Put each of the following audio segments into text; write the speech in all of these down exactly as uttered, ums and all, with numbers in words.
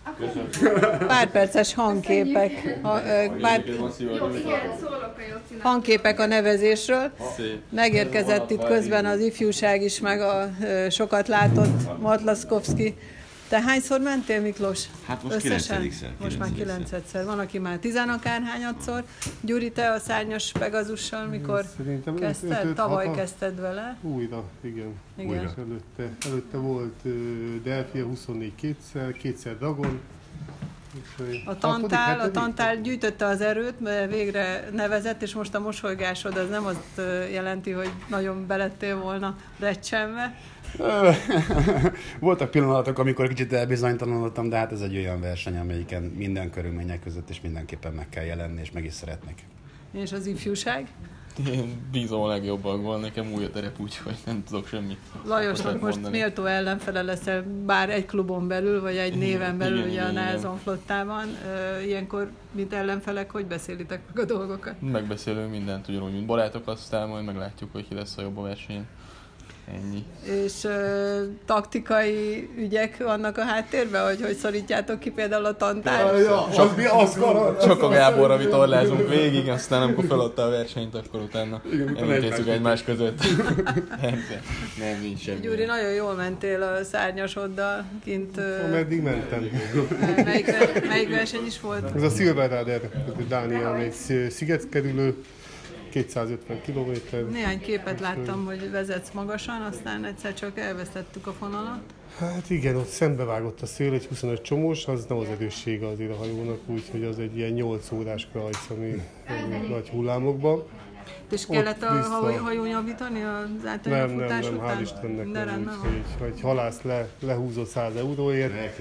Pár perces hangképek, ha, pár hangképek a nevezésről. Megérkezett itt közben az ifjúság is, meg a sokat látott Matlaszkowski. Te hányszor mentél, Miklós? Hát most kilencedik Most már kilencedszer. Van, aki már tizenakárhányadszor. Gyuri, te a szárnyas Pegazussal mikor Szerintem kezdted? öt, öt, Tavaly hat, kezdted vele? Újra, igen. igen. Újra. Előtte, előtte volt uh, Delphia huszonnégy kétszer, kétszer Dragon. A Tantál, a Tantál gyűjtötte az erőt, mert végre nevezett, és most a mosolygásod az nem azt jelenti, hogy nagyon belettél volna recsenve. Voltak pillanatok, amikor kicsit elbizonytalanodtam, de hát ez egy olyan verseny, amelyiken minden körülmények között és mindenképpen meg kell jelenni, és meg is szeretnek. És az ifjúság? Én bízom a legjobbakban, nekem új a terep, úgyhogy nem tudok semmit. Lajosnak most mondani. Méltó ellenfele leszel, bár egy klubon belül, vagy egy néven belül, igen, ugye igen, a Nelson flottában. Ilyenkor, mint ellenfelek, hogy beszélitek meg a dolgokat? Megbeszélünk mindent ugyanúgy, mint barátok, aztán majd meglátjuk, hogy ki lesz a jobb a versenyen. Ennyi. És uh, taktikai ügyek vannak a háttérben, hogy hogy szorítjátok ki például a Tantát? Ja, csak mi azt van? Csak a Gáborra vitorlázunk végig, aztán amikor feladta a versenyt, akkor utána elintézzük egymás között. Nem, nincs semmi. Gyuri, nagyon jól mentél a szárnyasoddal kint. Ameddig mentem. Melyik, melyik verseny is volt? Ez a Silverrader, Dániel, egy szigetkerülő. kétszázötven kilométer. Néhány képet láttam, hogy vezetsz magasan, aztán egyszer csak elvesztettük a fonalat. Hát igen, ott szembevágott a szél, egy huszonöt csomós, az nem az erőssége azért a hajónak, úgyhogy az egy ilyen nyolc órás krajc, ami nagy hullámokban. És kellett a vissza... hajón javítani az általános nem, futás nem, nem, után? hál' Istennek de nem, nem úgy, hogy egy halász le, lehúzott száz euróért.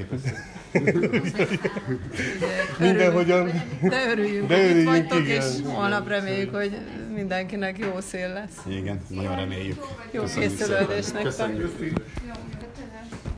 Mindenhogyan. De örüljünk, de hogy örüljünk, itt vagytok, igen, és igen, holnap reméljük, hogy mindenkinek jó szél lesz. Igen, nagyon reméljük. Jó készülődés nektek.